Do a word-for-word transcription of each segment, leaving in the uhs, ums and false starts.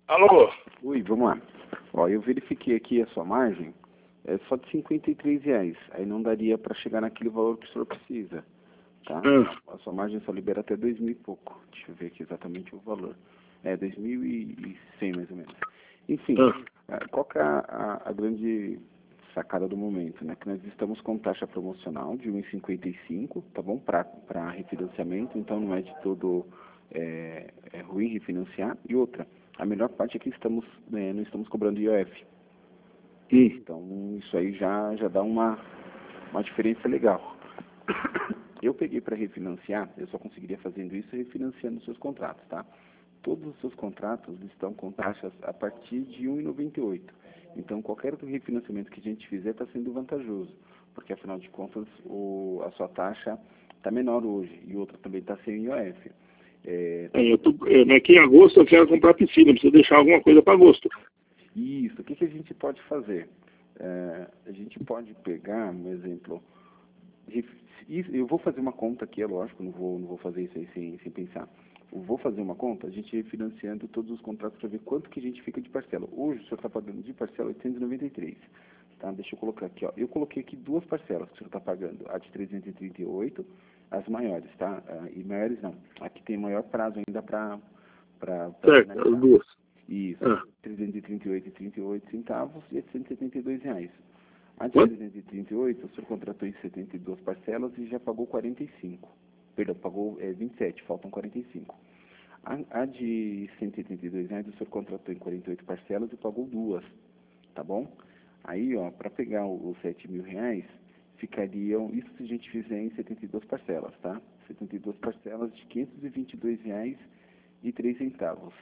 Alô? Oi, vamos lá. Ó, eu verifiquei aqui a sua margem, é só de cinquenta e três reais. Aí não daria para chegar naquele valor que o senhor precisa, tá? Ah, A sua margem só libera até dois mil e pouco. Deixa eu ver aqui exatamente o valor. É dois mil e cem mais ou menos. Enfim, ah. ah, qual que é a, a- a grande sacada do momento, né? Que nós estamos com taxa promocional de um vírgula cinquenta e cinco, tá bom? Para refinanciamento, então não é de todo é, é ruim refinanciar. E outra, a melhor parte é que estamos, né, não estamos cobrando I O F. Hum. Então isso aí já, já dá uma, uma diferença legal. Eu peguei para refinanciar, eu só conseguiria fazendo isso refinanciando os seus contratos, tá? Todos os seus contratos estão com taxas a partir de um vírgula noventa e oito. Então qualquer refinanciamento que a gente fizer está sendo vantajoso, porque afinal de contas o, a sua taxa está menor hoje e outra também está sem I O F. É, É, eu tô, é, mas aqui em agosto eu quero comprar piscina, preciso deixar alguma coisa para agosto. Isso, o que, que a gente pode fazer? É, a gente pode pegar, um exemplo, ref- isso- eu vou fazer uma conta aqui, é lógico, não vou, não vou fazer isso aí sem, sem pensar. Eu vou fazer uma conta, a gente refinanciando todos os contratos para ver quanto que a gente fica de parcela. Hoje o senhor está pagando de parcela oitocentos e noventa e três. Tá? Deixa eu colocar aqui, ó. Eu coloquei aqui duas parcelas que o senhor está pagando, a de trezentos e trinta e oito, as maiores, tá? Ah, e maiores não. Aqui tem maior prazo ainda para Certo, as finalizar. duas. Isso, Ah. trezentos e trinta e oito e trinta e oito centavos e cento e setenta e dois reais. A de Quanto? trezentos e trinta e oito, o senhor contratou em setenta e duas parcelas e já pagou quarenta e cinco. Perdão, pagou é, vinte e sete, faltam quarenta e cinco. A, a de cento e setenta e dois reais, o senhor contratou em quarenta e oito parcelas e pagou duas, tá bom? Aí, ó, para pegar o- os sete mil reais, ficariam, isso se a gente fizer em setenta e duas parcelas, tá? setenta e duas parcelas de quinhentos e vinte e dois reais e três centavos.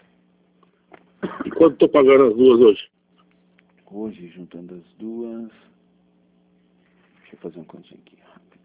E quanto estou pagando as duas hoje? Hoje, juntando as duas, deixa eu fazer um continho aqui rápido.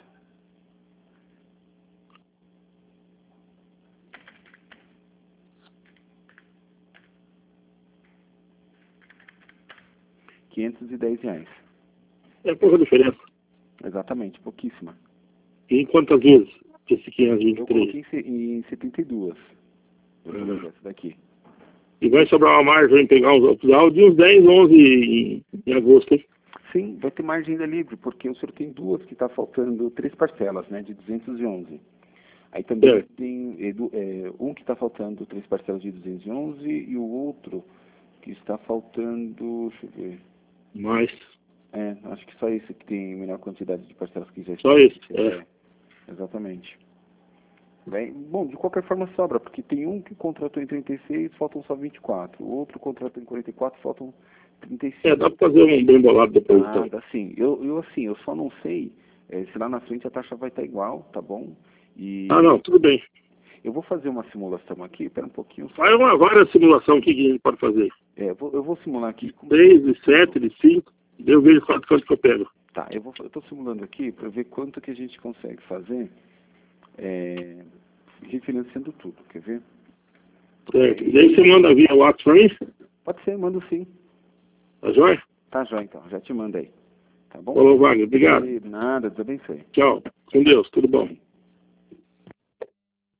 quinhentos e dez reais. É pouca diferença. Exatamente, pouquíssima. E em quantas vezes esse Eu quinhentos e vinte e três? coloquei em, se- em setenta e duas. Eu coloquei Ah. essa daqui. E vai sobrar uma margem em pegar uns outros áudios de uns dez, onze em, em agosto, hein? Sim, vai ter margem ainda livre, porque o senhor tem duas que está faltando, três parcelas, né, de duzentos e onze. Aí também Certo. tem edu- é, um que está faltando três parcelas de duzentos e onze e o outro que está faltando, deixa eu ver, Mas, é, acho que só esse que tem menor quantidade de parcelas que já está. só esse. É, É. é, exatamente. Bem, bom, de qualquer forma sobra, porque tem um que contratou em trinta e seis, faltam só vinte e quatro. O outro contratou em quarenta e quatro, faltam trinta e É, cinco. dá para fazer um bem bolado depois, Ah, então. dá sim. Eu, eu assim, eu só não sei eh, se lá na frente a taxa vai estar igual, tá bom? Ah, E não, tudo bem. eu vou fazer uma simulação aqui, espera um pouquinho só. Faz uma várias simulação aqui que a gente pode fazer. É, eu vou, eu vou simular aqui. De Como... três, de sete, de cinco. Eu vejo quanto, quanto que eu pego. Tá, eu vou, eu estou simulando aqui para ver quanto que a gente consegue fazer é, refinanciando tudo, quer ver? Certo. E aí você manda via WhatsApp pra mim? Pode ser, mando sim. Tá joia? Tá já então, já te mando aí. Tá bom? Falou, Wagner. Obrigado. E nada, Deus abençoe. Tchau. Com Deus. Tudo bom.